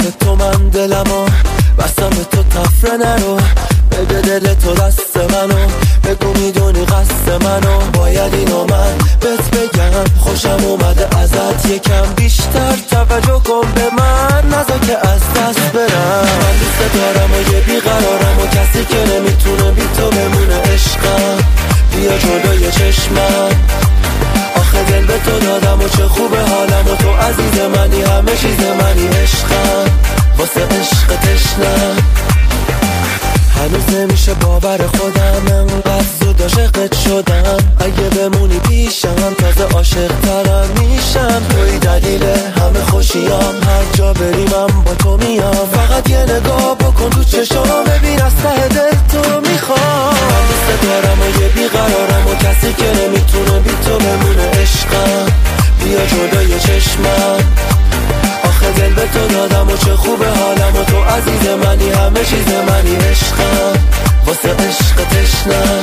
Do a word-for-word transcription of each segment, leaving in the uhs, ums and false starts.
واسه تو من دلمو بستم به تو تفره نرو، بده دل تو دست منو، بگو میدونی قصد منو. باید اینو من بهت بگم، خوشم اومده ازت یکم بیشتر توجه کن به من، نذار که از دست برم. من دوست دارم و یه بیقرارم و کسی که نمیتونه بی تو بمونه عشقم. بیا جلوی چشمم، آخه دل به تو دادم و چه خوبه حالم و تو عزیز منی، همه چیز منی عشقم، واسه عشق تشنم. هنوز نمیشه باور خودم انقدر زود عاشقت شدم، اگه بمونی پیشم تازه عاشق ترم میشم. توی دلیل همه خوشیام، هر جا بریمم با تو میام. فقط یه نگاه بکن تو چشام، ببین از ته دل تو میخوام. من دوست دارم و یه بیقرارم و کسی که نمیتونه بی تو بمونه عشقم. بیا جلوی چشمم، آخه دل به تو دادم و چه خوبه حالم و تو عزیز منی، همه چیز منی عشقم، واسه عشق تشنم.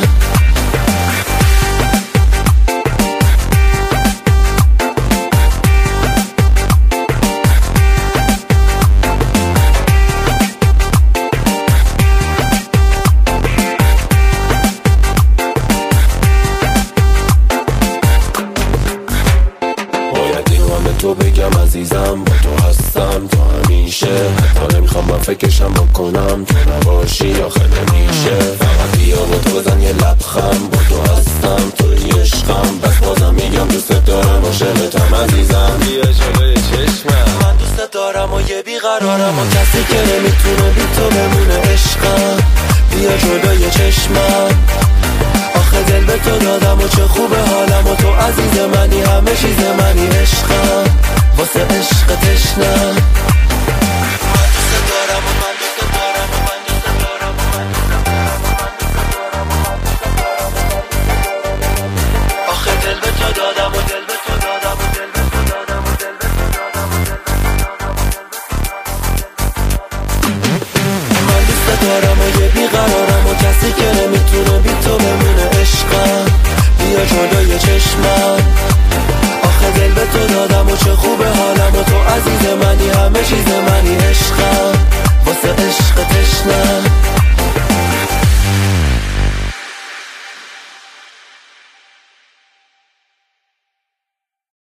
تو بگم عزیزم با تو هستم تا همیشه، حتی نمیخوام من فکرشم بکنم تو نباشی آخه نمیشه. فقط بیا با تو بزن یه لبخند، با تو هستم توی عشقم، بس بازم میگم دوست دارم عاشقتم عزیزم. بیا جلوی چشمم، من دوست دارم و یه بیقرارم و کسی که نمیتونه بی تو بمونه عشقم. بیا جلوی چشمم، آخه دل به تو دادم و چه خوبه حالم و تو عزیز منی، همه چیز منی عشقم، واسه عشق تشنم. من دوست دارم و من دوست دارم و من دوست دارم و من دوست دارم و من دوست دارم و من دوست دارم. آخه دل به تو دادم و دل به تو دادم و دل به تو دادم و دل به تو دادم و دل به تو دادم. من دوست دارم و یه بیقرارم و کسی که نمیتونه بی تو بمونه عشقم. بیا جلوی چشمم، آخه دل به تو دادم و چه خوبه حالم و تو عزیز منی، همه چیز منی عشقم، واسه عشق تشنم.